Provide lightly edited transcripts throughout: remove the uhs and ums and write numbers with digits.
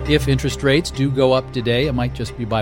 If interest rates do go up today, it might just be by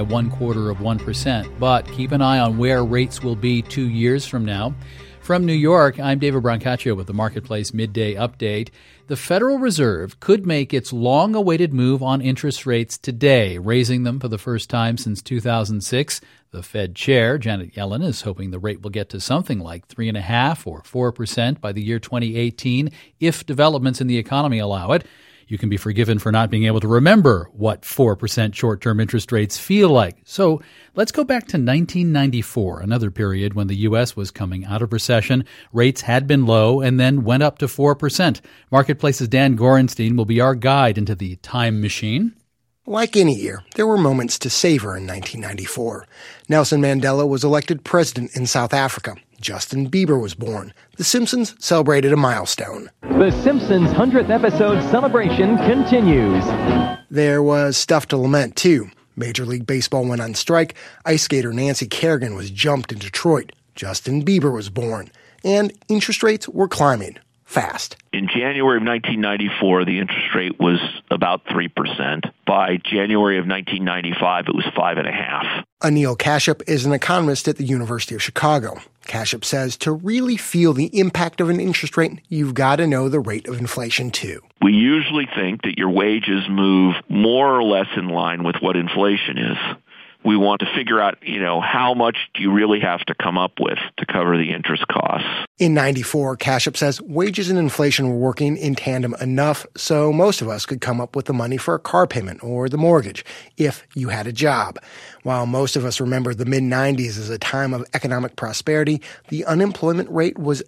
0.25%. But keep an eye on where rates will be 2 years from now. From New York, I'm David Brancaccio with the Marketplace Midday Update. The Federal Reserve could make its long-awaited move on interest rates today, raising them for the first time since 2006. The Fed chair, Janet Yellen, is hoping the rate will get to something like 3.5% or 4% by the year 2018 if developments in the economy allow it. You can be forgiven for not being able to remember what 4% short-term interest rates feel like. So let's go back to 1994, another period when the U.S. was coming out of recession. Rates had been low and then went up to 4%. Marketplace's Dan Gorenstein will be our guide into the time machine. Like any year, there were moments to savor in 1994. Nelson Mandela was elected president in South Africa. Justin Bieber was born. The Simpsons celebrated a milestone. The Simpsons' 100th episode celebration continues. There was stuff to lament, too. Major League Baseball went on strike. Ice skater Nancy Kerrigan was jumped in Detroit. Justin Bieber was born. And interest rates were climbing fast. In January of 1994, the interest rate was about 3%. By January of 1995, it was 5.5%. Anil Kashyap is an economist at the University of Chicago. Kashyap says to really feel the impact of an interest rate, you've got to know the rate of inflation, too. We usually think that your wages move more or less in line with what inflation is. We want to figure out, how much do you really have to come up with to cover the interest costs? In 94, Kashyap says wages and inflation were working in tandem enough so most of us could come up with the money for a car payment or the mortgage if you had a job. While most of us remember the mid-90s as a time of economic prosperity, the unemployment rate was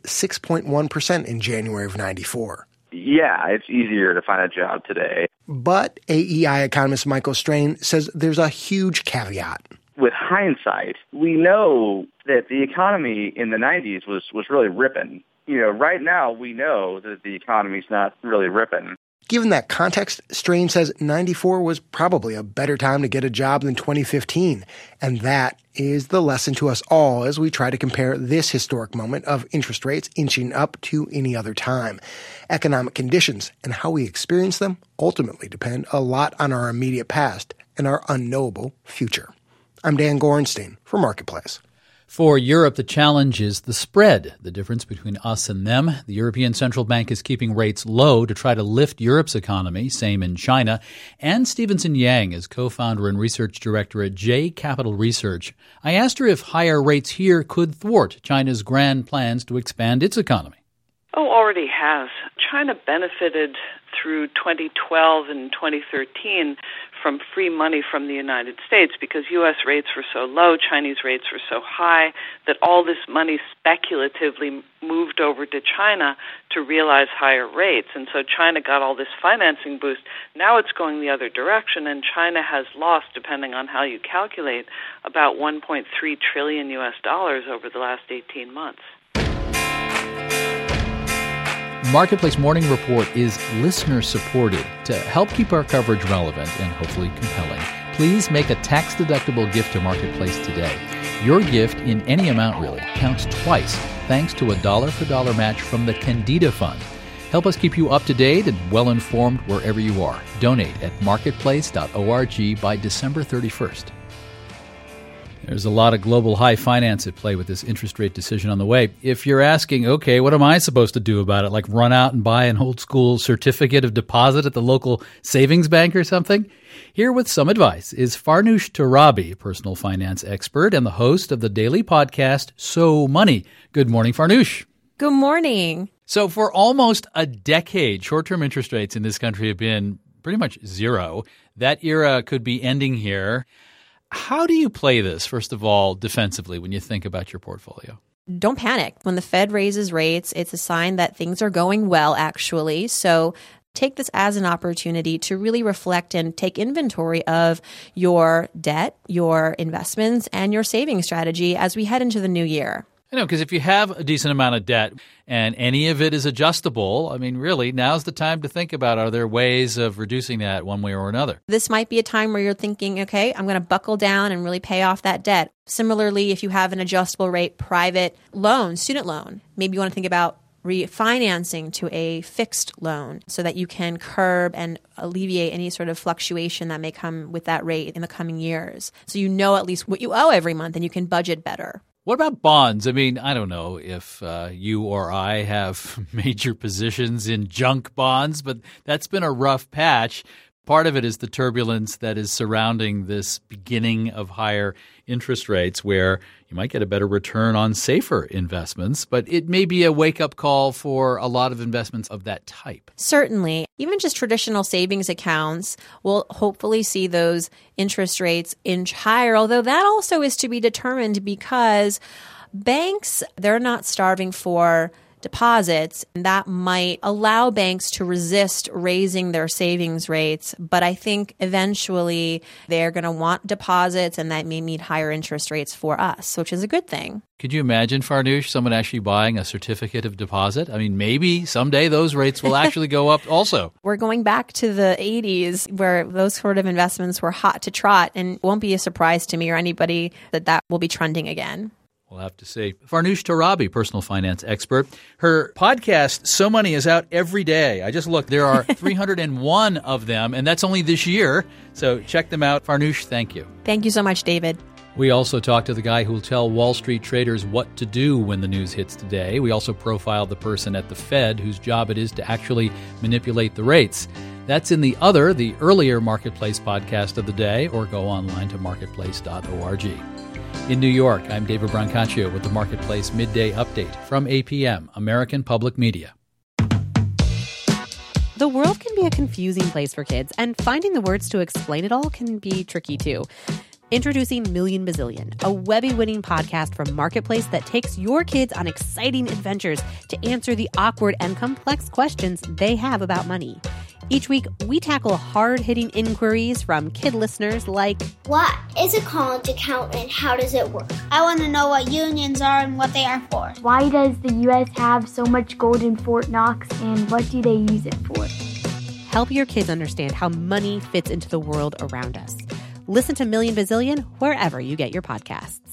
6.1% in January of 94. Yeah, it's easier to find a job today. But AEI economist Michael Strain says there's a huge caveat. With hindsight, we know that the economy in the 90s was really ripping. Right now we know that the economy's not really ripping. Given that context, Strain says 94 was probably a better time to get a job than 2015. And that is the lesson to us all as we try to compare this historic moment of interest rates inching up to any other time. Economic conditions and how we experience them ultimately depend a lot on our immediate past and our unknowable future. I'm Dan Gorenstein for Marketplace. For Europe, the challenge is the spread, the difference between us and them. The European Central Bank is keeping rates low to try to lift Europe's economy, same in China. Anne Stevenson Yang is co-founder and research director at J Capital Research. I asked her if higher rates here could thwart China's grand plans to expand its economy. Already has. China benefited through 2012 and 2013 from free money from the United States because U.S. rates were so low, Chinese rates were so high, that all this money speculatively moved over to China to realize higher rates. And so China got all this financing boost. Now it's going the other direction, and China has lost, depending on how you calculate, about $1.3 trillion U.S. dollars over the last 18 months. Marketplace Morning Report is listener-supported. To help keep our coverage relevant and hopefully compelling, please make a tax-deductible gift to Marketplace today. Your gift, in any amount really, counts twice thanks to a dollar-for-dollar match from the Candida Fund. Help us keep you up-to-date and well-informed wherever you are. Donate at marketplace.org by December 31st. There's a lot of global high finance at play with this interest rate decision on the way. If you're asking, okay, what am I supposed to do about it? Like run out and buy an old school certificate of deposit at the local savings bank or something? Here with some advice is Farnoosh Torabi, personal finance expert and the host of the daily podcast, So Money. Good morning, Farnoosh. Good morning. So for almost a decade, short-term interest rates in this country have been pretty much zero. That era could be ending here. How do you play this, first of all, defensively when you think about your portfolio? Don't panic. When the Fed raises rates, it's a sign that things are going well, actually. So take this as an opportunity to really reflect and take inventory of your debt, your investments, and your saving strategy as we head into the new year. I know, because if you have a decent amount of debt and any of it is adjustable, I mean, really, now's the time to think about, are there ways of reducing that one way or another? This might be a time where you're thinking, okay, I'm going to buckle down and really pay off that debt. Similarly, if you have an adjustable rate private loan, student loan, maybe you want to think about refinancing to a fixed loan so that you can curb and alleviate any sort of fluctuation that may come with that rate in the coming years. So you know at least what you owe every month and you can budget better. What about bonds? I mean, I don't know if you or I have major positions in junk bonds, but that's been a rough patch. Part of it is the turbulence that is surrounding this beginning of higher interest rates where you might get a better return on safer investments, but it may be a wake-up call for a lot of investments of that type. Certainly. Even just traditional savings accounts will hopefully see those interest rates inch higher, although that also is to be determined because banks, they're not starving for deposits, and that might allow banks to resist raising their savings rates. But I think eventually they're going to want deposits, and that may mean higher interest rates for us, which is a good thing. Could you imagine, Farnoosh, someone actually buying a certificate of deposit? I mean, maybe someday those rates will actually go up also. We're going back to the 80s where those sort of investments were hot to trot, and it won't be a surprise to me or anybody that will be trending again. We'll have to see. Farnoosh Torabi, personal finance expert. Her podcast, So Money, is out every day. I just looked. There are 301 of them, and that's only this year. So check them out. Farnoosh, thank you. Thank you so much, David. We also talked to the guy who will tell Wall Street traders what to do when the news hits today. We also profiled the person at the Fed whose job it is to actually manipulate the rates. That's in the earlier Marketplace podcast of the day, or go online to marketplace.org. In New York, I'm David Brancaccio with the Marketplace Midday Update from APM, American Public Media. The world can be a confusing place for kids, and finding the words to explain it all can be tricky too. Introducing Million Bazillion, a Webby-winning podcast from Marketplace that takes your kids on exciting adventures to answer the awkward and complex questions they have about money. Each week, we tackle hard-hitting inquiries from kid listeners like, what is a college account and how does it work? I want to know what unions are and what they are for. Why does the U.S. have so much gold in Fort Knox and what do they use it for? Help your kids understand how money fits into the world around us. Listen to Million Bazillion wherever you get your podcasts.